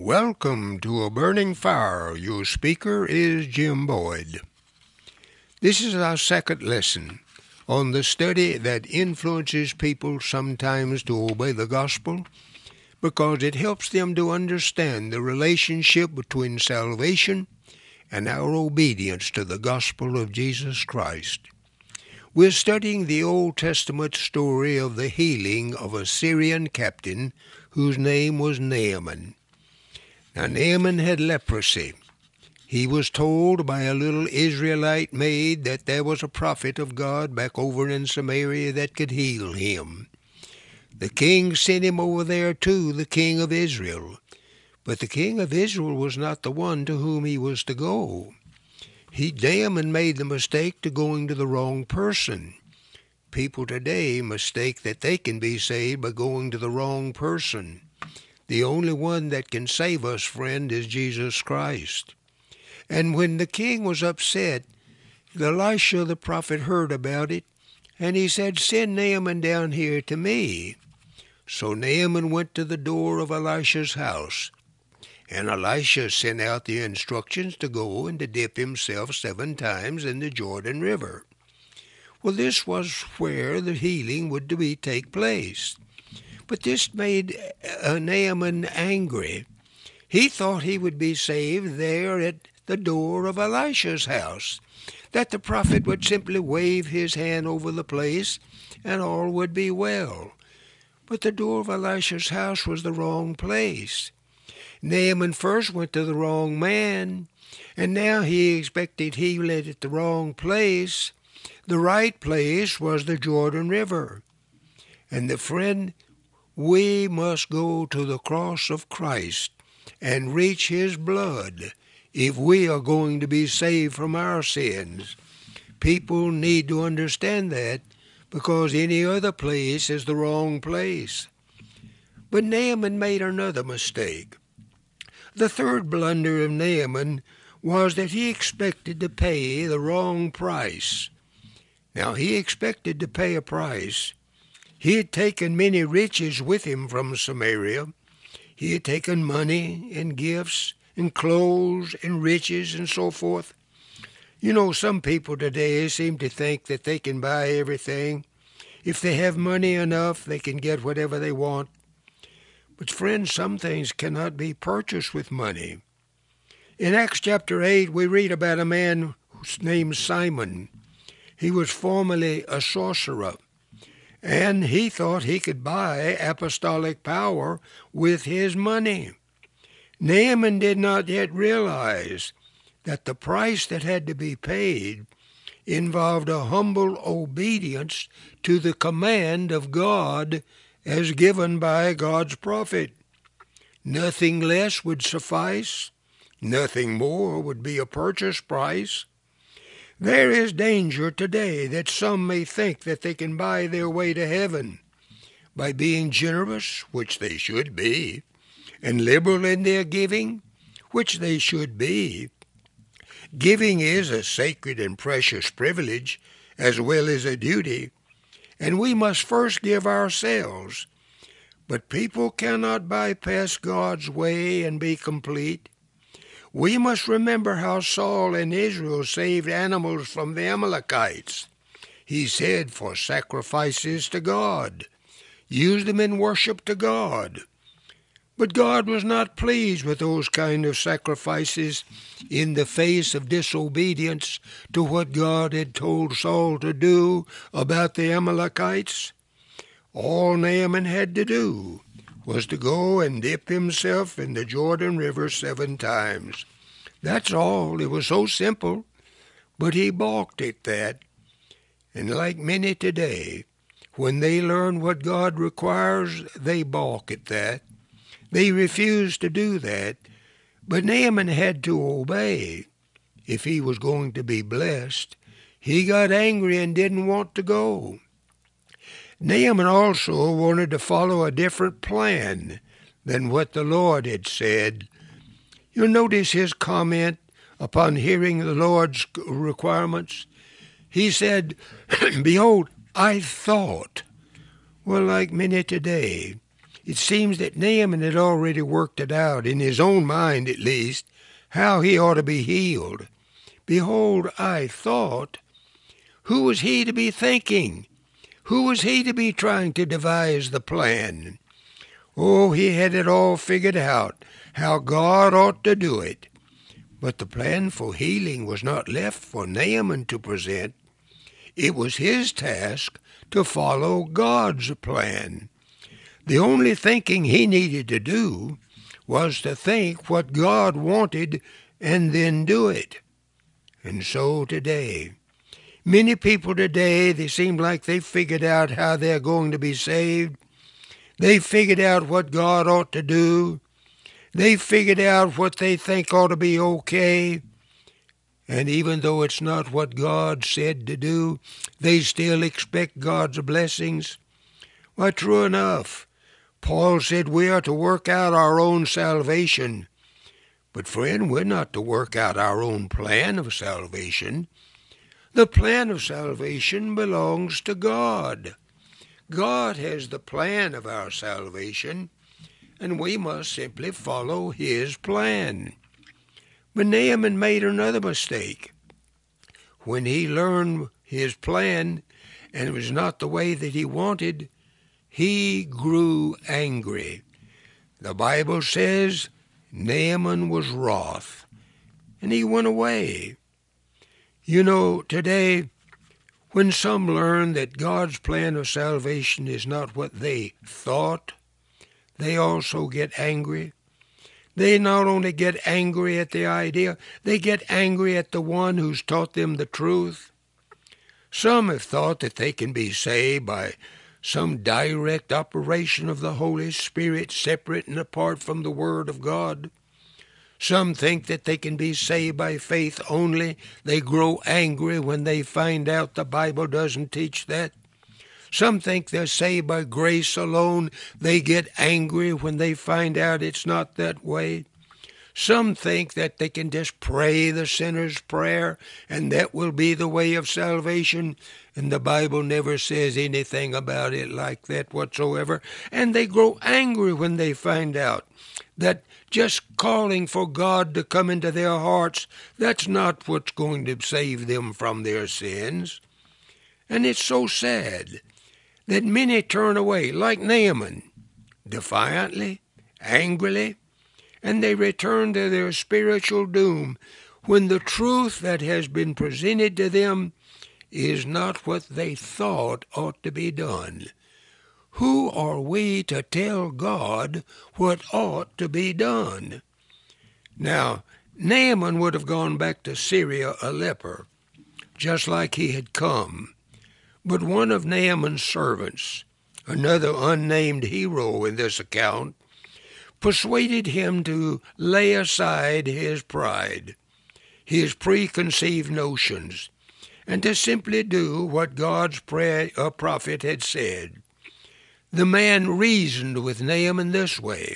Welcome to A Burning Fire. Your speaker is Jim Boyd. This is our second lesson on the study that influences people sometimes to obey the gospel because it helps them to understand the relationship between salvation and our obedience to the gospel of Jesus Christ. We're studying the Old Testament story of the healing of a Syrian captain whose name was Naaman. Now, Naaman had leprosy. He was told by a little Israelite maid that there was a prophet of God back over in Samaria that could heal him. The king sent him over there to the king of Israel. But the king of Israel was not the one to whom he was to go. Naaman made the mistake to going to the wrong person. People today mistake that they can be saved by going to the wrong person. The only one that can save us, friend, is Jesus Christ. And when the king was upset, Elisha the prophet heard about it, and he said, "Send Naaman down here to me." So Naaman went to the door of Elisha's house, and Elisha sent out the instructions to go and to dip himself 7 times in the Jordan River. Well, this was where the healing would take place. But this made Naaman angry. He thought he would be saved there at the door of Elisha's house, that the prophet would simply wave his hand over the place and all would be well. But the door of Elisha's house was the wrong place. Naaman first went to the wrong man, and now he expected healing at the wrong place. The right place was the Jordan River. And the friend, we must go to the cross of Christ and reach his blood if we are going to be saved from our sins. People need to understand that because any other place is the wrong place. But Naaman made another mistake. The third blunder of Naaman was that he expected to pay the wrong price. Now, he expected to pay a price. He had taken many riches with him from Samaria. He had taken money and gifts and clothes and riches and so forth. You know, some people today seem to think that they can buy everything. If they have money enough, they can get whatever they want. But friends, some things cannot be purchased with money. In Acts chapter 8, we read about a man named Simon. He was formerly a sorcerer, and he thought he could buy apostolic power with his money. Naaman did not yet realize that the price that had to be paid involved a humble obedience to the command of God as given by God's prophet. Nothing less would suffice. Nothing more would be a purchase price. There is danger today that some may think that they can buy their way to heaven by being generous, which they should be, and liberal in their giving, which they should be. Giving is a sacred and precious privilege as well as a duty, and we must first give ourselves. But people cannot bypass God's way and be complete. We must remember how Saul and Israel saved animals from the Amalekites. He said, for sacrifices to God. Use them in worship to God. But God was not pleased with those kind of sacrifices in the face of disobedience to what God had told Saul to do about the Amalekites. All Naaman had to do was to go and dip himself in the Jordan River 7 times. That's all. It was so simple. But he balked at that. And like many today, when they learn what God requires, they balk at that. They refuse to do that. But Naaman had to obey if he was going to be blessed. He got angry and didn't want to go. Naaman also wanted to follow a different plan than what the Lord had said. You'll notice his comment upon hearing the Lord's requirements. He said, "Behold, I thought." Well, like many today, It seems that Naaman had already worked it out, in his own mind at least, how he ought to be healed. Behold, I thought, who was he to be thinking? Who was he to be trying to devise the plan? Oh, he had it all figured out, how God ought to do it. But the plan for healing was not left for Naaman to present. It was his task to follow God's plan. The only thinking he needed to do was to think what God wanted and then do it. And so today, many people today, they seem like they figured out how they're going to be saved. They figured out what God ought to do. They figured out what they think ought to be okay. And even though it's not what God said to do, they still expect God's blessings. Why, true enough, Paul said we are to work out our own salvation. But friend, we're not to work out our own plan of salvation. The plan of salvation belongs to God. God has the plan of our salvation, and we must simply follow his plan. But Naaman made another mistake. When he learned his plan, and it was not the way that he wanted, he grew angry. The Bible says Naaman was wroth, and he went away. You know, today, when some learn that God's plan of salvation is not what they thought, they also get angry. They not only get angry at the idea, they get angry at the one who's taught them the truth. Some have thought that they can be saved by some direct operation of the Holy Spirit separate and apart from the Word of God. Some think that they can be saved by faith only. They grow angry when they find out the Bible doesn't teach that. Some think they're saved by grace alone. They get angry when they find out it's not that way. Some think that they can just pray the sinner's prayer and that will be the way of salvation, and the Bible never says anything about it like that whatsoever. And they grow angry when they find out that just calling for God to come into their hearts, that's not what's going to save them from their sins. And it's so sad that many turn away, like Naaman, defiantly, angrily, and they return to their spiritual doom when the truth that has been presented to them is not what they thought ought to be done. Who are we to tell God what ought to be done? Now, Naaman would have gone back to Syria a leper, just like he had come. But one of Naaman's servants, another unnamed hero in this account, persuaded him to lay aside his pride, his preconceived notions, and to simply do what God's prophet had said. The man reasoned with Naaman this way: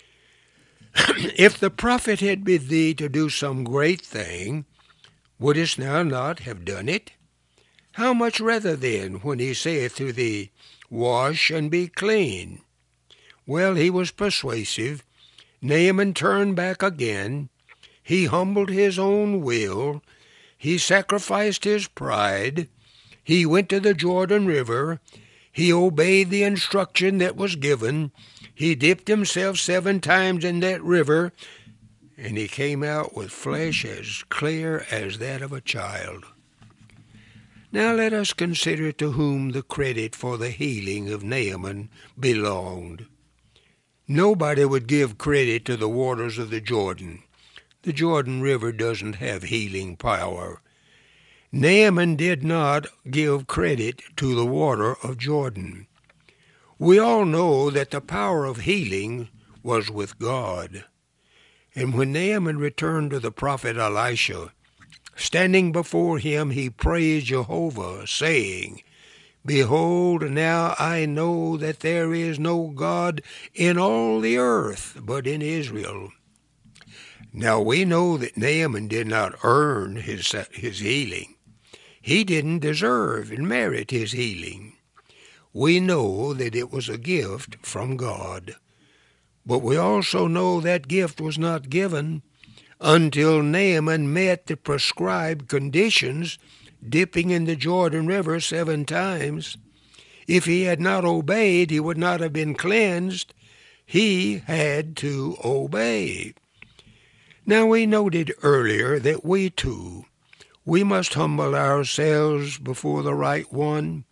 If the prophet had bid thee to do some great thing, wouldest thou not have done it? How much rather then, when he saith to thee, Wash and be clean? Well, he was persuasive. Naaman turned back again. He humbled his own will. He sacrificed his pride. He went to the Jordan River. He obeyed the instruction that was given. He dipped himself 7 times in that river, and he came out with flesh as clear as that of a child. Now let us consider to whom the credit for the healing of Naaman belonged. Nobody would give credit to the waters of the Jordan. The Jordan River doesn't have healing power. Naaman did not give credit to the water of Jordan. We all know that the power of healing was with God. And when Naaman returned to the prophet Elisha, standing before him, he praised Jehovah, saying, Behold, now I know that there is no God in all the earth but in Israel. Now we know that Naaman did not earn his healing. He didn't deserve and merit his healing. we know that it was a gift from God. But we also know that gift was not given until Naaman met the prescribed conditions, dipping in the Jordan River 7 times. If he had not obeyed, he would not have been cleansed. He had to obey. Now, we noted earlier that we must humble ourselves before the right one.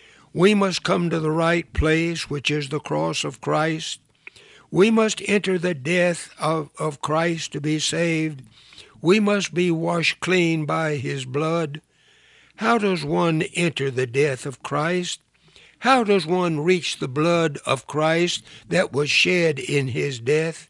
We must come to the right place, which is the cross of Christ. We must enter the death of Christ to be saved. We must be washed clean by his blood. How does one enter the death of Christ? How does one reach the blood of Christ that was shed in his death?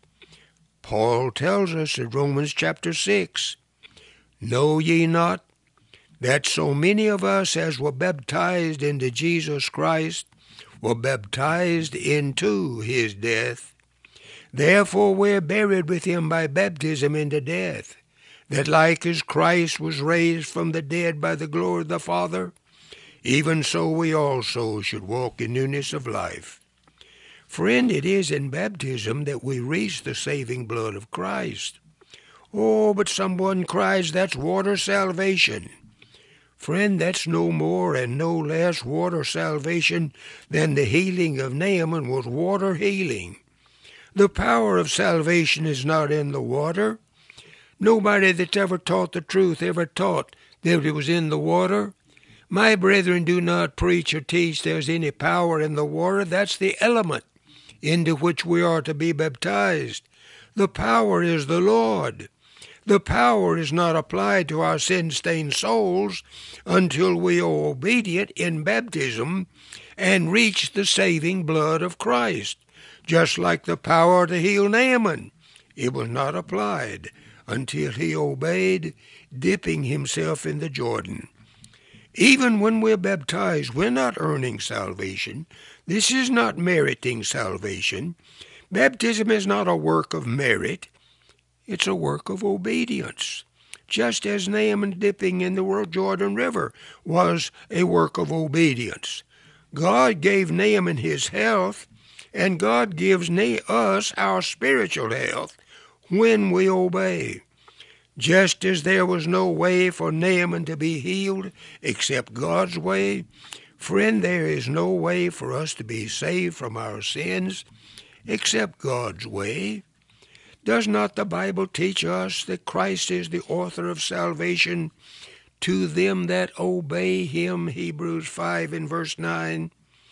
Paul tells us in Romans chapter 6, "Know ye not that so many of us as were baptized into Jesus Christ were baptized into his death? Therefore we're buried with him by baptism into death, that like as Christ was raised from the dead by the glory of the Father, even so we also should walk in newness of life." Friend, it is in baptism that we reach the saving blood of Christ. Oh, but someone cries, that's water salvation. Friend, that's no more and no less water salvation than the healing of Naaman was water healing. The power of salvation is not in the water. Nobody that's ever taught the truth ever taught that it was in the water. My brethren, do not preach or teach there's any power in the water. That's the element into which we are to be baptized. The power is the Lord. The power is not applied to our sin-stained souls until we are obedient in baptism and reach the saving blood of Christ. Just like the power to heal Naaman, it was not applied until he obeyed, dipping himself in the Jordan. Even when we're baptized, we're not earning salvation. This is not meriting salvation. Baptism is not a work of merit. It's a work of obedience. Just as Naaman dipping in the Jordan River was a work of obedience. God gave Naaman his health, and God gives us our spiritual health when we obey. Just as there was no way for Naaman to be healed except God's way, friend, there is no way for us to be saved from our sins except God's way. Does not the Bible teach us that Christ is the author of salvation to them that obey him? Hebrews 5 and verse 9.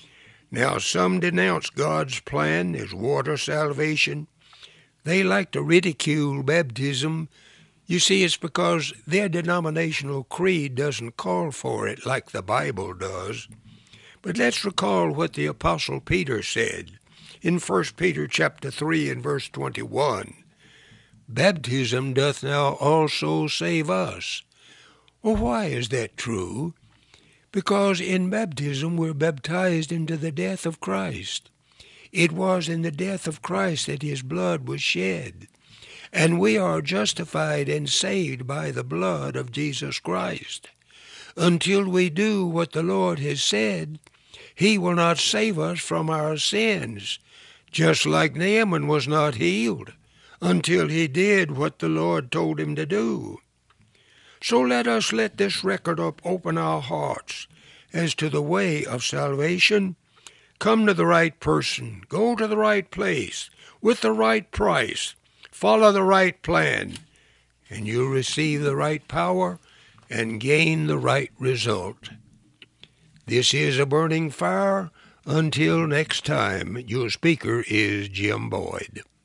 Now some denounce God's plan as water salvation. They like to ridicule baptism. You see, it's because their denominational creed doesn't call for it like the Bible does. But let's recall what the Apostle Peter said in 1 Peter chapter 3 and verse 21. Baptism doth now also save us. Well, why is that true? Because in baptism we're baptized into the death of Christ. It was in the death of Christ that his blood was shed. And we are justified and saved by the blood of Jesus Christ. Until we do what the Lord has said, he will not save us from our sins, just like Naaman was not healed until he did what the Lord told him to do. So let us let this record open our hearts as to the way of salvation. Come to the right person, go to the right place, with the right price, follow the right plan, and you'll receive the right power and gain the right result. This is A Burning Fire. Until next time, your speaker is Jim Boyd.